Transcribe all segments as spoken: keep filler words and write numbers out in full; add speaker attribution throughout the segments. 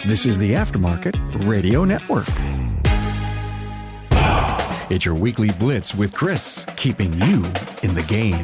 Speaker 1: This is the Aftermarket Radio Network. It's your weekly blitz with Chris, keeping you in the game.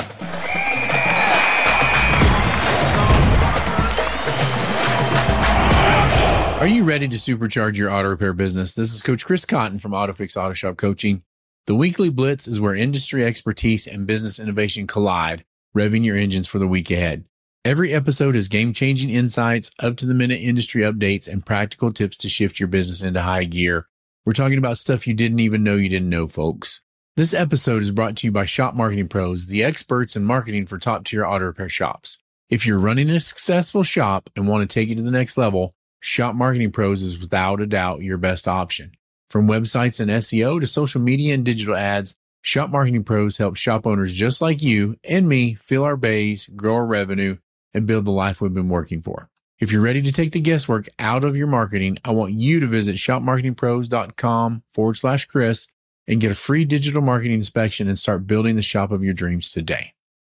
Speaker 2: Are you ready to supercharge your auto repair business? This is Coach Chris Cotton from AutoFix Auto Shop Coaching. The weekly blitz is where industry expertise and business innovation collide, revving your engines for the week ahead. Every episode is game-changing insights, up-to-the-minute industry updates, and practical tips to shift your business into high gear. We're talking about stuff you didn't even know you didn't know, folks. This episode is brought to you by Shop Marketing Pros, the experts in marketing for top-tier auto repair shops. If you're running a successful shop and want to take it to the next level, Shop Marketing Pros is without a doubt your best option. From websites and S E O to social media and digital ads, Shop Marketing Pros help shop owners just like you and me fill our bays, grow our revenue, and build the life we've been working for. If you're ready to take the guesswork out of your marketing, I want you to visit shopmarketingpros.com forward slash Chris and get a free digital marketing inspection and start building the shop of your dreams today.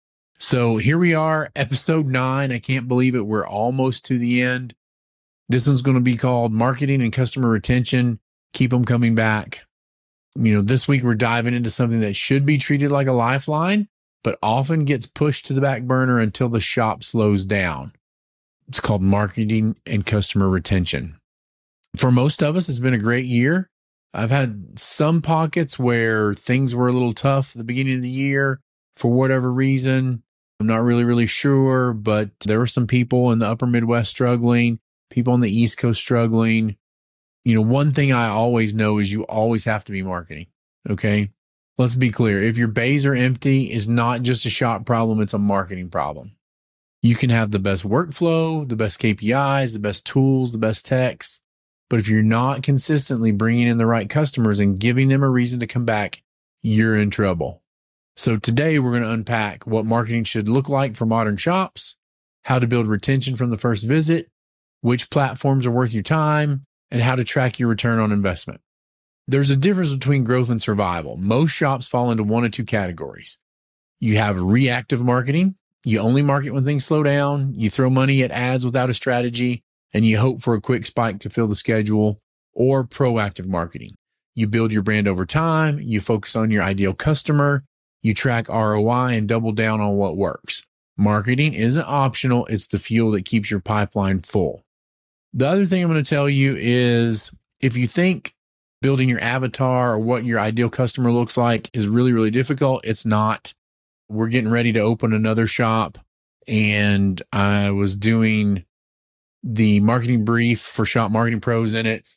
Speaker 2: So here we are, episode nine. I can't believe it. We're almost to the end. This one's going to be called Marketing and Customer Retention. Keep them coming back. You know, this week we're diving into something that should be treated like a lifeline, but often gets pushed to the back burner until the shop slows down. It's called marketing and customer retention. For most of us, it's been a great year. I've had some pockets where things were a little tough at the beginning of the year for whatever reason. I'm not really, really sure, but there were some people in the upper Midwest struggling, people on the East Coast struggling. You know, one thing I always know is you always have to be marketing, okay? Let's be clear. If your bays are empty, it's not just a shop problem, it's a marketing problem. You can have the best workflow, the best K P Is, the best tools, the best techs, but if you're not consistently bringing in the right customers and giving them a reason to come back, you're in trouble. So today we're going to unpack what marketing should look like for modern shops, how to build retention from the first visit, which platforms are worth your time, and how to track your return on investment. There's a difference between growth and survival. Most shops fall into one of two categories. You have reactive marketing. You only market when things slow down. You throw money at ads without a strategy, and you hope for a quick spike to fill the schedule. Or proactive marketing. You build your brand over time. You focus on your ideal customer. You track R O I and double down on what works. Marketing isn't optional. It's the fuel that keeps your pipeline full. The other thing I'm going to tell you is if you think building your avatar or what your ideal customer looks like is really, really difficult, it's not. We're getting ready to open another shop, and I was doing the marketing brief for Shop Marketing Pros in it,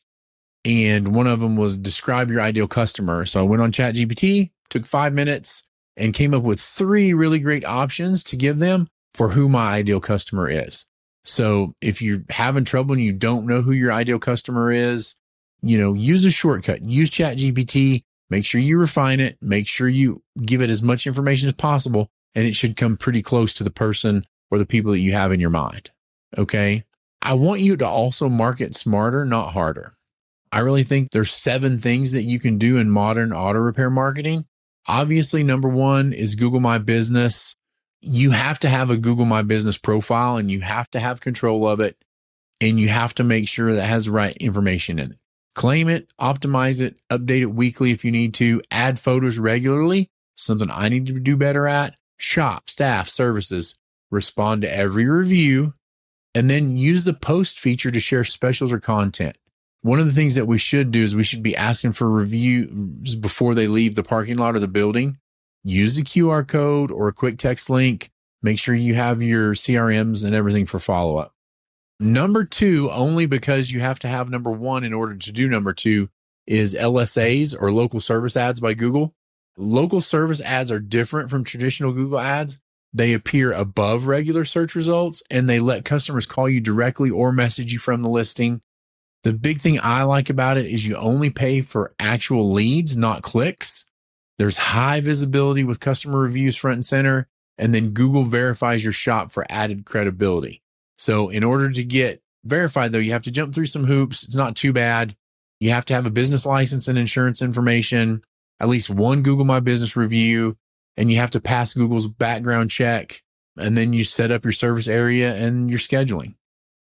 Speaker 2: and one of them was describe your ideal customer. So I went on ChatGPT, took five minutes, and came up with three really great options to give them for who my ideal customer is. So if you're having trouble and you don't know who your ideal customer is, you know, use a shortcut. Use ChatGPT. Make sure you refine it. Make sure you give it as much information as possible, and it should come pretty close to the person or the people that you have in your mind. Okay. I want you to also market smarter, not harder. I really think there's seven things that you can do in modern auto repair marketing. Obviously, number one is Google My Business. You have to have a Google My Business profile, and you have to have control of it, and you have to make sure that it has the right information in it. Claim it, optimize it, update it weekly if you need to, add photos regularly, something I need to do better at. Shop, staff, services, respond to every review, and then use the post feature to share specials or content. One of the things that we should do is we should be asking for reviews before they leave the parking lot or the building. Use the Q R code or a quick text link. Make sure you have your C R Ms and everything for follow-up. Number two, only because you have to have number one in order to do number two, is L S As or local service ads by Google. Local service ads are different from traditional Google ads. They appear above regular search results, and they let customers call you directly or message you from the listing. The big thing I like about it is you only pay for actual leads, not clicks. There's high visibility with customer reviews front and center, and then Google verifies your shop for added credibility. So in order to get verified, though, you have to jump through some hoops. It's not too bad. You have to have a business license and insurance information, at least one Google My Business review, and you have to pass Google's background check, and then you set up your service area and your scheduling.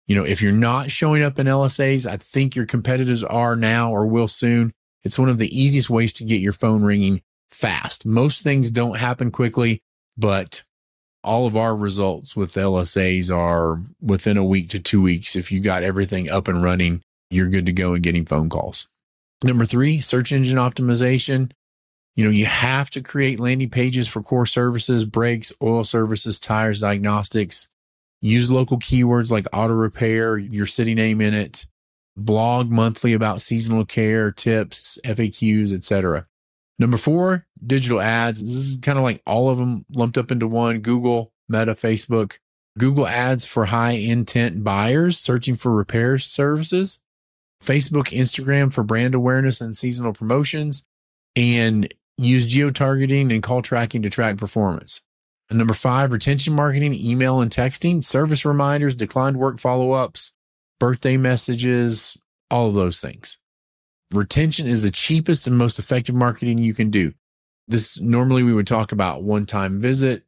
Speaker 2: You know, if you're not showing up in L S As, I think your competitors are now or will soon. It's one of the easiest ways to get your phone ringing fast. Most things don't happen quickly, but all of our results with L S As are within a week to two weeks. If you got everything up and running, you're good to go and getting phone calls. Number three, search engine optimization. You know, you have to create landing pages for core services, brakes, oil services, tires, diagnostics. Use local keywords like auto repair, your city name in it. Blog monthly about seasonal care, tips, F A Qs, et cetera. Number four, digital ads. This is kind of like all of them lumped up into one. Google, Meta, Facebook. Google ads for high intent buyers searching for repair services. Facebook, Instagram for brand awareness and seasonal promotions. And use geo-targeting and call tracking to track performance. And number five, retention marketing, email and texting, service reminders, declined work follow-ups, birthday messages, all of those things. Retention is the cheapest and most effective marketing you can do. This normally we would talk about one-time visit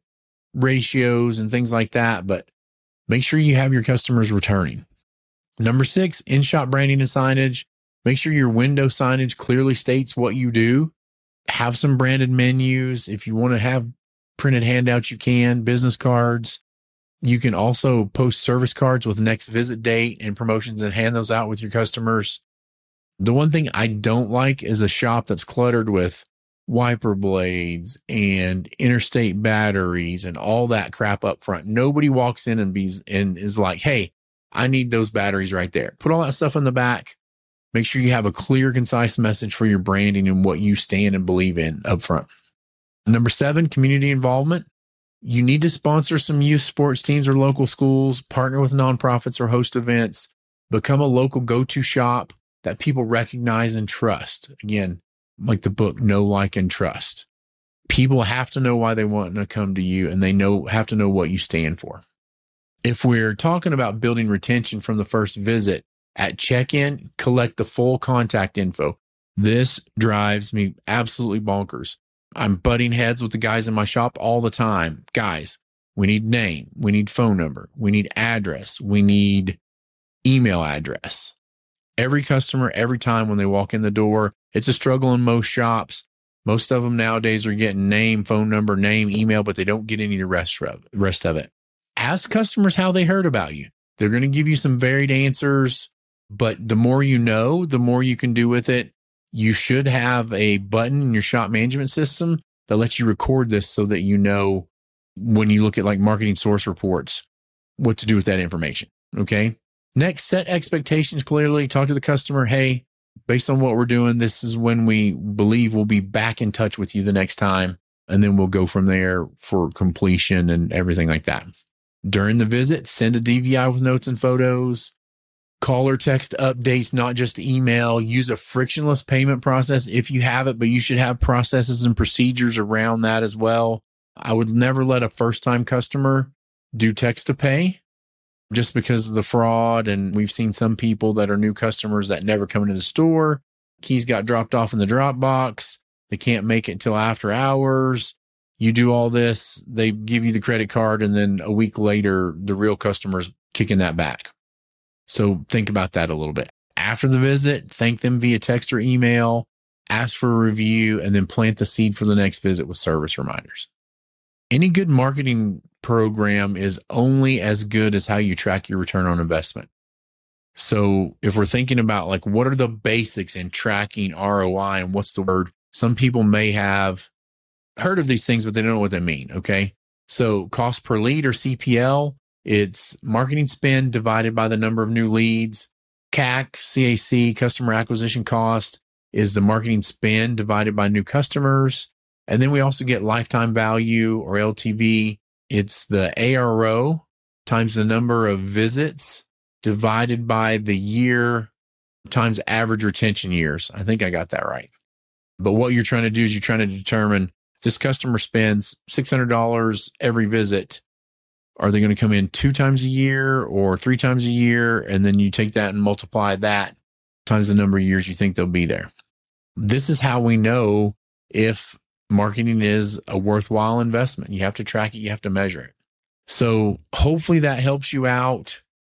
Speaker 2: ratios and things like that, but make sure you have your customers returning. Number six, in-shop branding and signage. Make sure your window signage clearly states what you do. Have some branded menus. If you want to have printed handouts, you can. Business cards. You can also post service cards with next visit date and promotions and hand those out with your customers. The one thing I don't like is a shop that's cluttered with wiper blades and interstate batteries and all that crap up front. Nobody walks in and, be, and is like, hey, I need those batteries right there. Put all that stuff in the back. Make sure you have a clear, concise message for your branding and what you stand and believe in up front. Number seven, community involvement. You need to sponsor some youth sports teams or local schools, partner with nonprofits or host events, become a local go-to shop that people recognize and trust. Again, like the book, Know, Like, and Trust. People have to know why they want to come to you, and they know have to know what you stand for. If we're talking about building retention from the first visit, at check-in, collect the full contact info. This drives me absolutely bonkers. I'm butting heads with the guys in my shop all the time. Guys, we need name, we need phone number, we need address, we need email address. Every customer, every time when they walk in the door, it's a struggle in most shops. Most of them nowadays are getting name, phone number, name, email, but they don't get any of the rest of, rest of it. Ask customers how they heard about you. They're going to give you some varied answers, but the more you know, the more you can do with it. You should have a button in your shop management system that lets you record this so that you know when you look at like marketing source reports, what to do with that information. Okay. Next, set expectations clearly. Talk to the customer. Hey, based on what we're doing, this is when we believe we'll be back in touch with you the next time. And then we'll go from there for completion and everything like that. During the visit, send a D V I with notes and photos. Call or text updates, not just email. Use a frictionless payment process if you have it, but you should have processes and procedures around that as well. I would never let a first-time customer do text to pay just because of the fraud. And we've seen some people that are new customers that never come into the store. Keys got dropped off in the drop box. They can't make it until after hours. You do all this, they give you the credit card, and then a week later, the real customer's kicking that back. So think about that a little bit. After the visit, thank them via text or email, ask for a review, and then plant the seed for the next visit with service reminders. Any good marketing program is only as good as how you track your return on investment. So if we're thinking about like, what are the basics in tracking R O I and what's the word? Some people may have heard of these things, but they don't know what they mean. Okay. So cost per lead or C P L, it's marketing spend divided by the number of new leads. C A C, C A C, customer acquisition cost, is the marketing spend divided by new customers. And then we also get lifetime value or L T V. It's the A R O times the number of visits divided by the year times average retention years. I think I got that right. But what you're trying to do is you're trying to determine if this customer spends six hundred dollars every visit. Are they going to come in two times a year or three times a year? And then you take that and multiply that times the number of years you think they'll be there. This is how we know if marketing is a worthwhile investment. You have to track it. You have to measure it. So hopefully that helps you out.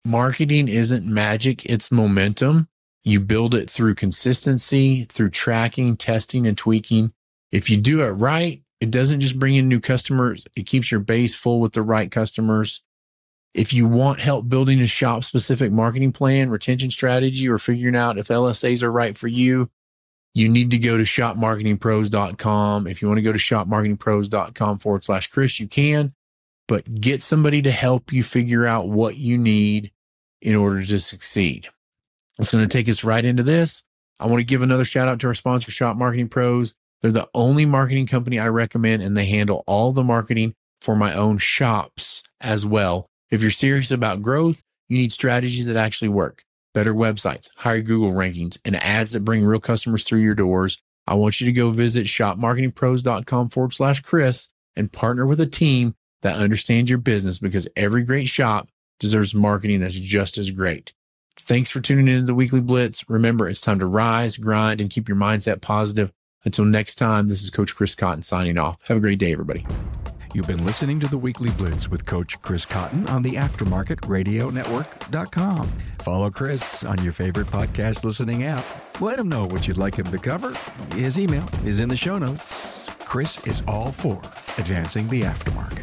Speaker 2: marketing isn't magic, it's momentum. You build it through consistency, through tracking, testing, and tweaking. If you do it right, it doesn't just bring in new customers, it keeps your base full with the right customers. If you want help building a shop-specific marketing plan, retention strategy, or figuring out if L S As are right for you, you need to go to shop marketing pros dot com. If you want to go to shop marketing pros dot com forward slash Chris, you can, but get somebody to help you figure out what you need in order to succeed. It's going to take us right into this. I want to give another shout out to our sponsor, Shop Marketing Pros. They're the only marketing company I recommend, and they handle all the marketing for my own shops as well. If you're serious about growth, you need strategies that actually work. Better websites, higher Google rankings, and ads that bring real customers through your doors. I want you to go visit shop marketing pros dot com forward slash Chris and partner with a team that understands your business, because every great shop deserves marketing that's just as great. Thanks for tuning in to the Weekly Blitz. Remember, it's time to rise, grind, and keep your mindset positive. Until next time, this is Coach Chris Cotton signing off. Have a great day, everybody.
Speaker 1: You've been listening to the Weekly Blitz with Coach Chris Cotton on the aftermarket radio network dot com. Follow Chris on your favorite podcast listening app. Let him know what you'd like him to cover. His email is in the show notes. Chris is all for advancing the aftermarket.